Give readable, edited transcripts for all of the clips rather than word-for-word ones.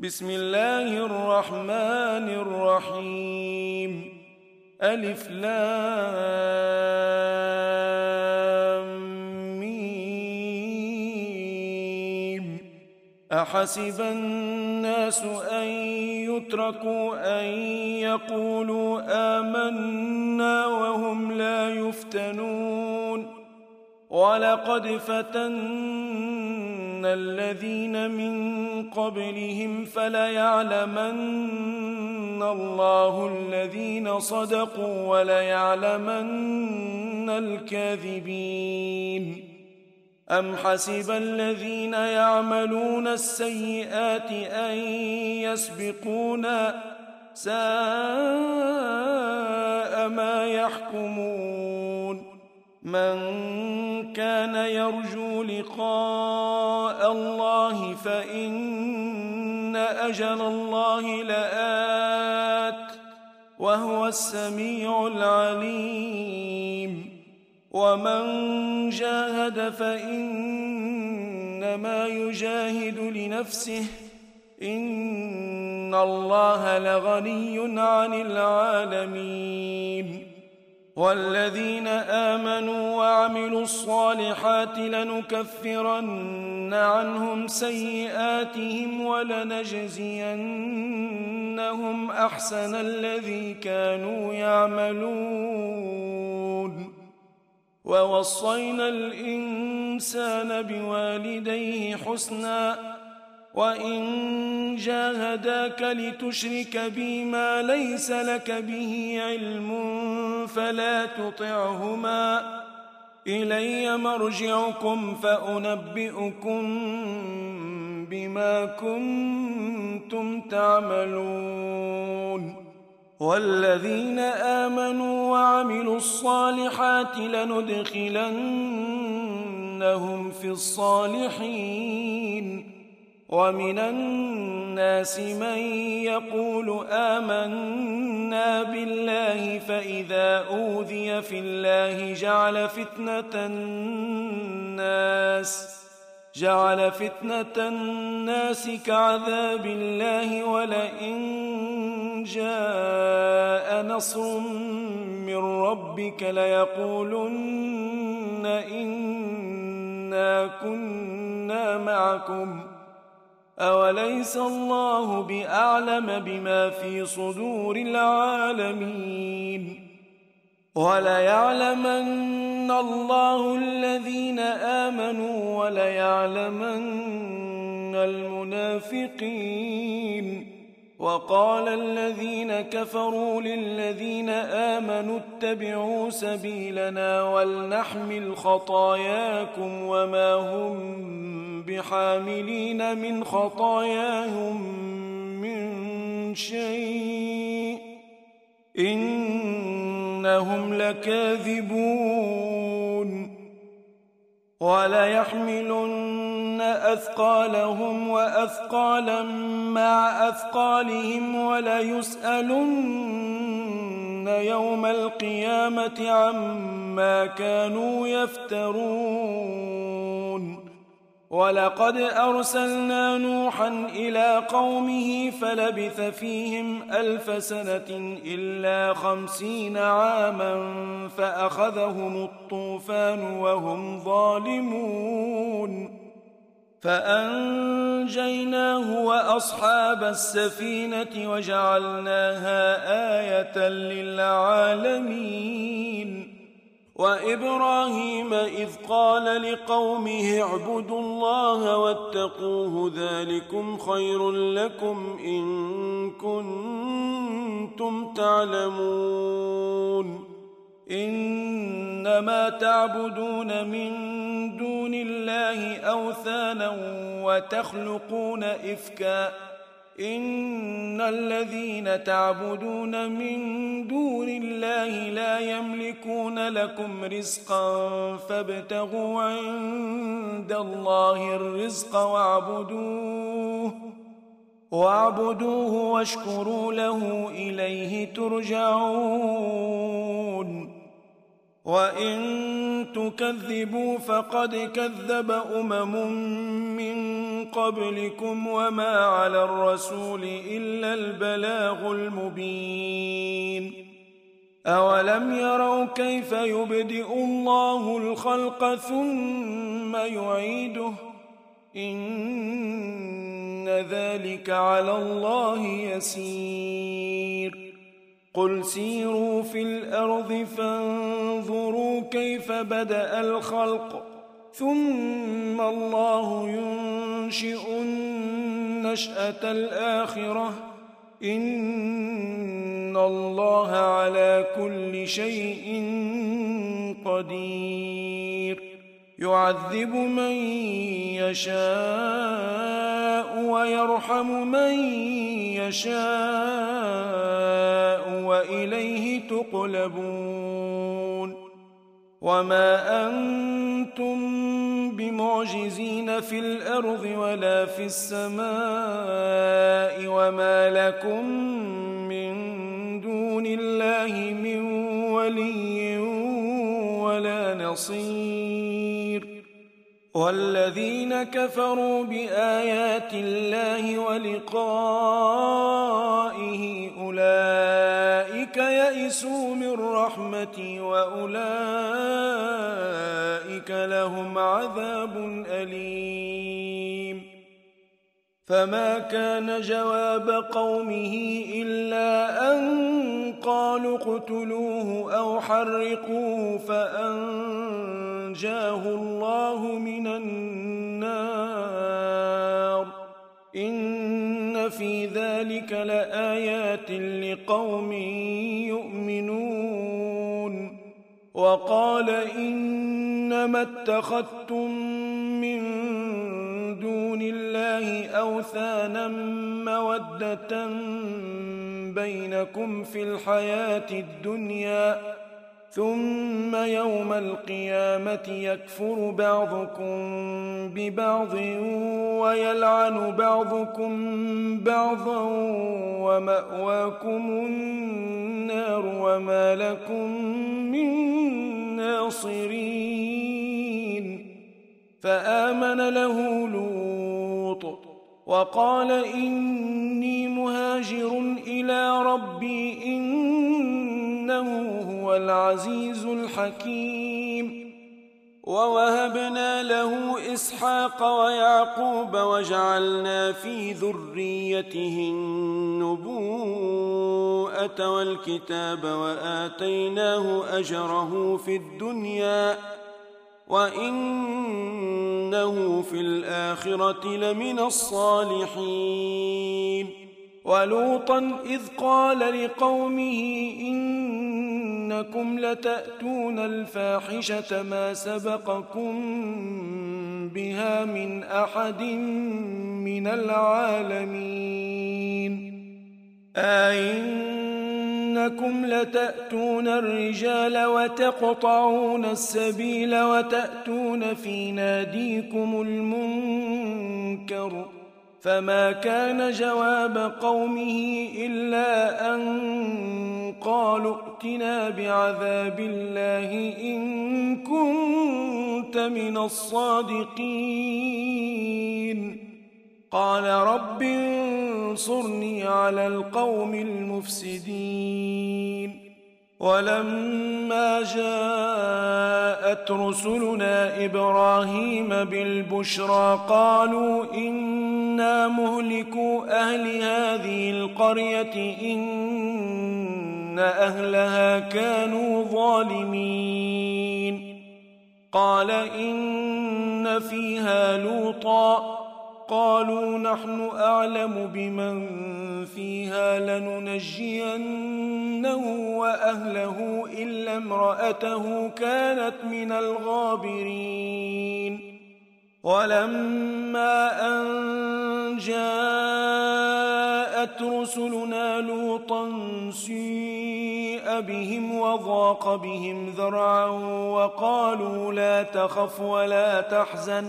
بسم الله الرحمن الرحيم. ألف لام ميم. أحسب الناس أن يتركوا أن يقولوا آمنا وهم لا يفتنون. ولقد فتنا الذين من قبلهم فليعلمن الله الذين صدقوا وليعلمن الكاذبين. أم حسب الذين يعملون السيئات أن يسبقونا ساء ما يحكمون. من كان يرجو لقاء الله فإن أجل الله لآت وهو السميع العليم. ومن جاهد فإنما يجاهد لنفسه إن الله لغني عن العالمين. والذين آمنوا وعملوا الصالحات لنكفرن عنهم سيئاتهم ولنجزينهم أحسن الذي كانوا يعملون. ووصينا الإنسان بوالديه حسنا وإن جاهداك لتشرك بي ما ليس لك به علم فلا تطعهما إلي مرجعكم فأنبئكم بما كنتم تعملون. والذين آمنوا وعملوا الصالحات لندخلنهم في الصالحين. ومن الناس من يقول آمنا بالله فإذا أوذي في الله جعل فتنة الناس كعذاب الله ولئن جاء نصر من ربك ليقولن إنا كنا معكم أوليس الله بأعلم بما في صدور العالمين. وليعلمن الله الذين آمنوا وليعلمن المنافقين. وقال الذين كفروا للذين آمنوا اتبعوا سبيلنا ولنحمل خطاياكم وما هم بحاملين من خطاياهم من شيء إنهم لكاذبون. وليحملن أثقالهم وأثقالا مع أثقالهم وليسألن يوم القيامة عما كانوا يفترون. ولقد أرسلنا نوحا إلى قومه فلبث فيهم 1000 سنة إلا 50 عاما فأخذهم الطوفان وهم ظالمون فأنجيناه وأصحاب السفينة وجعلناها آية للعالمين. وإبراهيم إذ قال لقومه اعبدوا الله واتقوه ذلكم خير لكم إن كنتم تعلمون. إنما تعبدون من دون الله أوثانا وتخلقون إفكا إن الذين تعبدون من دون الله لا يملكون لكم رزقا فابتغوا عند الله الرزق واعبدوه واشكروا له إليه ترجعون. وإن تكذبوا فقد كذب من قبلكم وما على الرسول إلا البلاغ المبين أولم يروا كيف يبدئ الله الخلق ثم يعيده إن ذلك على الله يسير قل سيروا في الأرض فانظروا كيف بدأ الخلق ثم الله ينشئ النشأة الآخرة إن الله على كل شيء قدير يعذب من يشاء ويرحم من يشاء وإليه تقلبون وما أنتم بمعجزين في الأرض ولا في السماء وما لكم من دون الله من ولي ولا نصير والذين كفروا بآيات الله ولقائه أولئك يئسوا من رحمتي وأولئك لهم عذاب أليم فما كان جواب قومه إلا أن قالوا اقتلوه أو حرقوه فأنجاه الله من النار إن في ذلك لآيات لقوم يؤمنون وقال إنما اتخذتم من دون الله أوثانا مودة بينكم في الحياة الدنيا ثم يوم القيامة يكفر بعضكم ببعض ويلعن بعضكم بعضا ومأواكم النار وما لكم من ناصرين فآمن له لوط وقال إني مهاجر إلى ربي إنه هو العزيز الحكيم ووهبنا له إسحاق ويعقوب وجعلنا في ذريته النبوءة والكتاب وآتيناه أجره في الدنيا وإنه في الآخرة لمن الصالحين ولوطا إذ قال لقومه إنكم لتأتون الفاحشة ما سبقكم بها من أحد من العالمين أئنكم لتأتون الرجال وتقطعون السبيل وتأتون في ناديكم المنكر فما كان جواب قومه إلا أن قالوا ائتنا بعذاب الله إن كنت من الصادقين قال رب انصرني على القوم المفسدين ولما جاءت رسلنا إبراهيم بالبشرى قالوا إنا مهلكو أهل هذه القرية إن أهلها كانوا ظالمين قال إن فيها لوطا قالوا نحن أعلم بمن فيها لننجينه وأهله إلا امرأته كانت من الغابرين ولما أن جاءت رسلنا لوطا سيء بهم وضاق بهم ذرعا وقالوا لا تخف ولا تحزن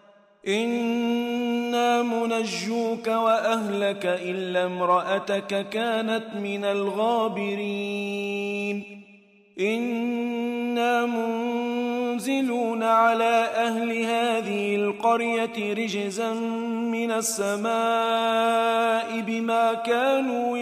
إنا منجوك وأهلك إلا امرأتك كانت من الغابرين إنا منزلون على أهل هذه القرية رجزا من السماء بما كانوا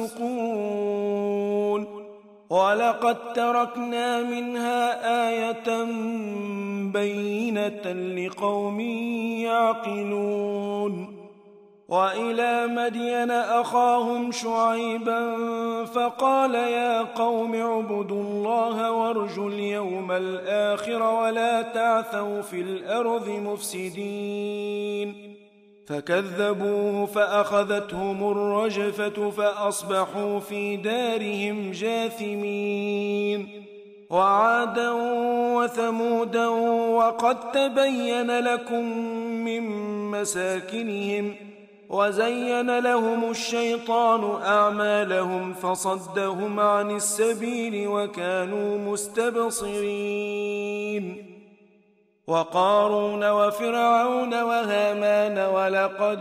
يفسقون ولقد تركنا منها آية بينة لقوم يعقلون وإلى مدين أخاهم شعيبا فقال يا قوم اعبدوا الله وارجوا اليوم الآخر ولا تعثوا في الأرض مفسدين فكذبوه فأخذتهم الرجفة فأصبحوا في دارهم جاثمين وعادا وثمودا وقد تبين لكم من مساكنهم وزين لهم الشيطان أعمالهم فصدهم عن السبيل وكانوا مستبصرين وقارون وفرعون وهامان ولقد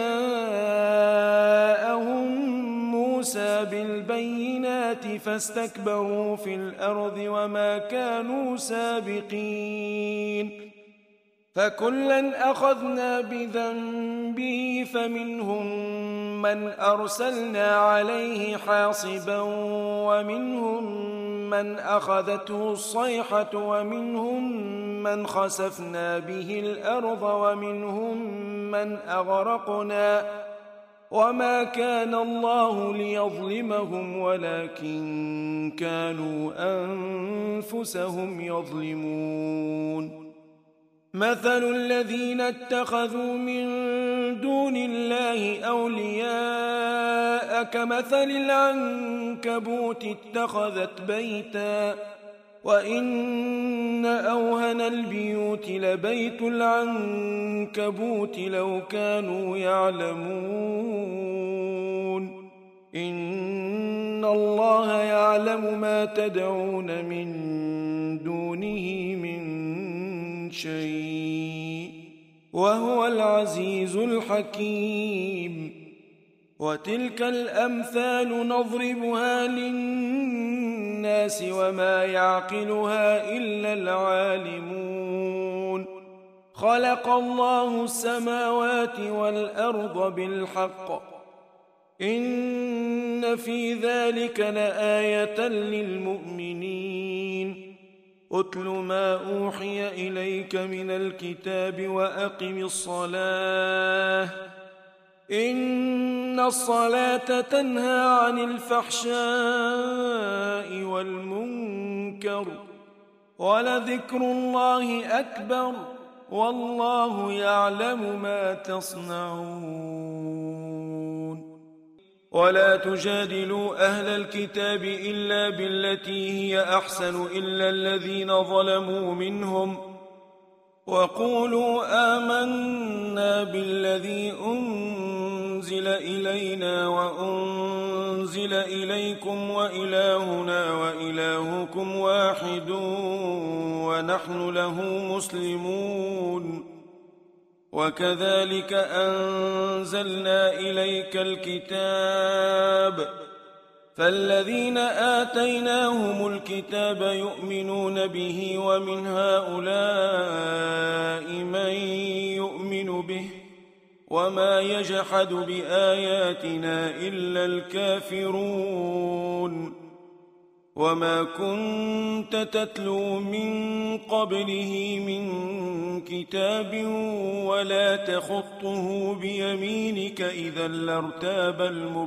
جاءهم موسى بالبينات فاستكبروا في الأرض وما كانوا سابقين فكلا أخذنا بذنبه فمنهم من أرسلنا عليه حاصبا ومنهم من أخذته الصيحة ومنهم من خسفنا به الأرض ومنهم من أغرقنا وما كان الله ليظلمهم ولكن كانوا أنفسهم يظلمون مثل الذين اتخذوا من دون الله أولياء كمثل العنكبوت اتخذت بيتا وإن أوهن البيوت لبيت العنكبوت لو كانوا يعلمون إن الله يعلم ما تدعون من دونه من شيء وهو العزيز الحكيم وتلك الأمثال نضربها للناس وما يعقلها إلا العالمون خلق الله السماوات والأرض بالحق إن في ذلك لآية للمؤمنين أتل ما أوحي إليك من الكتاب وأقم الصلاة إن الصلاة تنهى عن الفحشاء والمنكر ولذكر الله أكبر والله يعلم ما تصنعون ولا تجادلوا أهل الكتاب إلا بالتي هي أحسن إلا الذين ظلموا منهم وقولوا آمنا بالذي أنزل إلينا وأنزل إليكم وإلهنا وإلهكم واحد ونحن له مسلمون وكذلك أنزلنا إليك الكتاب فالذين آتيناهم الكتاب يؤمنون به ومن هؤلاء من يؤمن به وما يجحد بآياتنا إلا الكافرون وما كنت تتلو من قبله من كتاب ولا تخطه بيمينك إذا لارتاب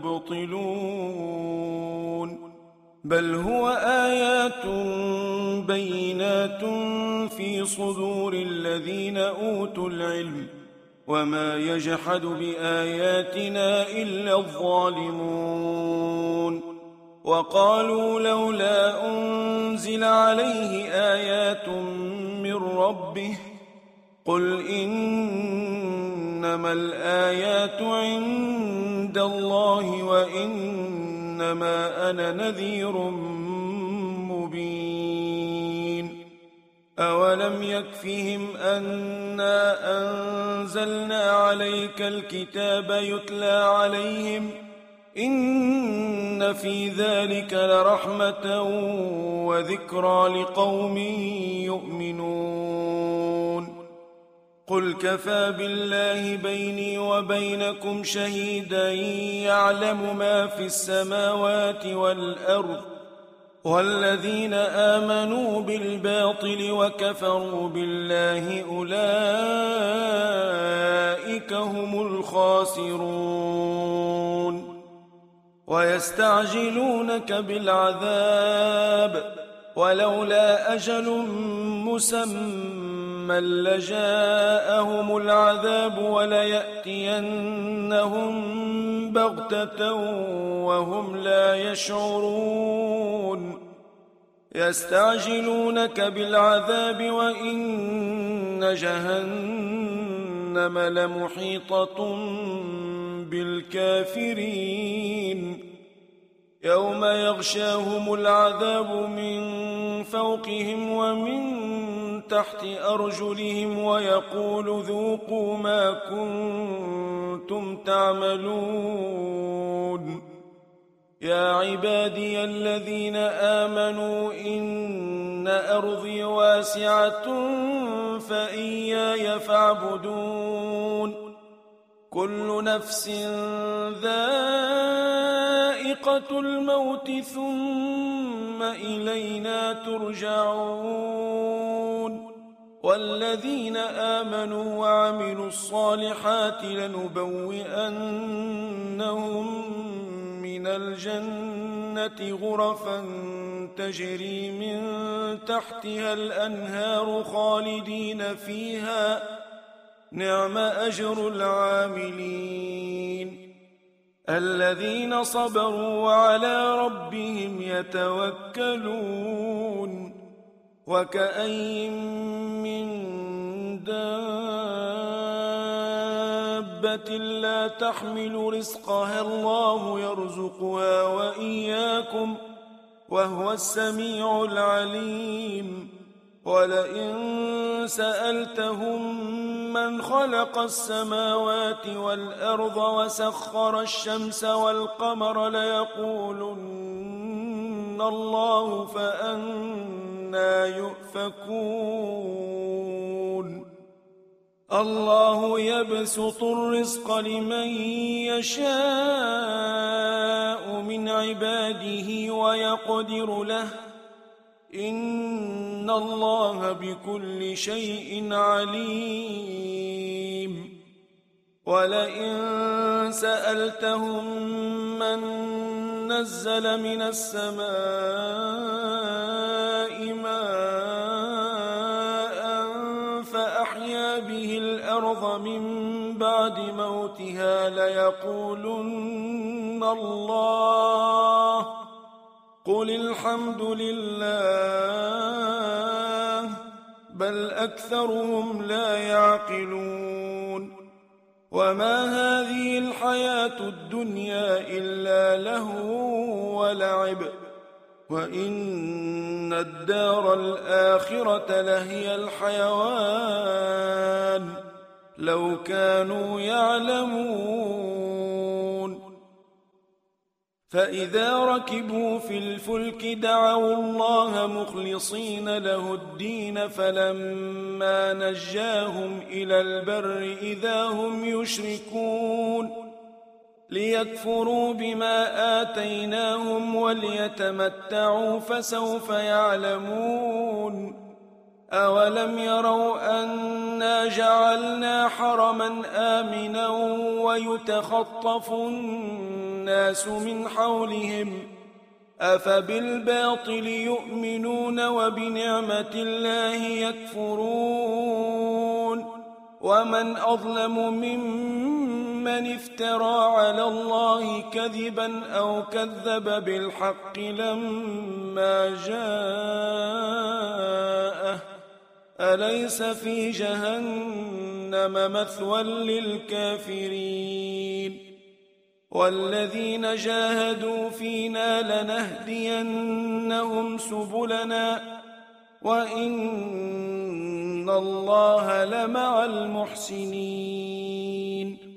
المبطلون بل هو آيات بينات في صدور الذين أوتوا العلم وما يجحد بآياتنا إلا الظالمون وقالوا لولا أنزل عليه آيات من ربه قل إنما الآيات عند الله وإنما أنا نذير مبين أولم يكفهم أنا أنزلنا عليك الكتاب يتلى عليهم إن في ذلك لرحمة وذكرى لقوم يؤمنون قل كفى بالله بيني وبينكم شهيدا يعلم ما في السماوات والأرض والذين آمنوا بالباطل وكفروا بالله أولئك هم الخاسرون ويستعجلونك بالعذاب ولولا أجل مسمى لجاءهم العذاب وليأتينهم بغتة وهم لا يشعرون يستعجلونك بالعذاب وإن جهنم لمحيطة بالكافرين يوم يغشاهم العذاب من فوقهم ومن تحت أرجلهم ويقول ذوقوا ما كنتم تعملون يا عبادي الذين آمنوا إن أرضي واسعة فإياي فاعبدون كل نفس ذائقة الموت ثم إلينا ترجعون والذين آمنوا وعملوا الصالحات لنبوئنهم من الجنة غرفا تجري من تحتها الأنهار خالدين فيها نعم أجر العاملين الذين صبروا وعلى ربهم يتوكلون وكأين من دابة لا تحمل رزقها الله يرزقها وإياكم وهو السميع العليم ولئن سألتهم من خلق السماوات والأرض وسخر الشمس والقمر ليقولن الله فأنى يؤفكون الله يبسط الرزق لمن يشاء من عباده ويقدر له إن الله بكل شيء عليم ولئن سألتهم من نزل من السماء ماء فأحيا به الأرض من بعد موتها ليقولن الله قل الحمد لله بل أكثرهم لا يعقلون وما هذه الحياة الدنيا إلا لهو ولعب وإن الدار الآخرة لهي الحيوان لو كانوا يعلمون فإذا ركبوا في الفلك دعوا الله مخلصين له الدين فلما نجاهم إلى البر إذا هم يشركون ليكفروا بما آتيناهم وليتمتعوا فسوف يعلمون أولم يروا أنا جعلنا حرما آمنا ويتخطف الناس من حولهم أفبالباطل يؤمنون وبنعمة الله يكفرون ومن أظلم ممن افترى على الله كذبا أو كذب بالحق لما جاءه أليس في جهنم مثوى للكافرين والذين جاهدوا فينا لنهدينهم سبلنا وإن الله لمع المحسنين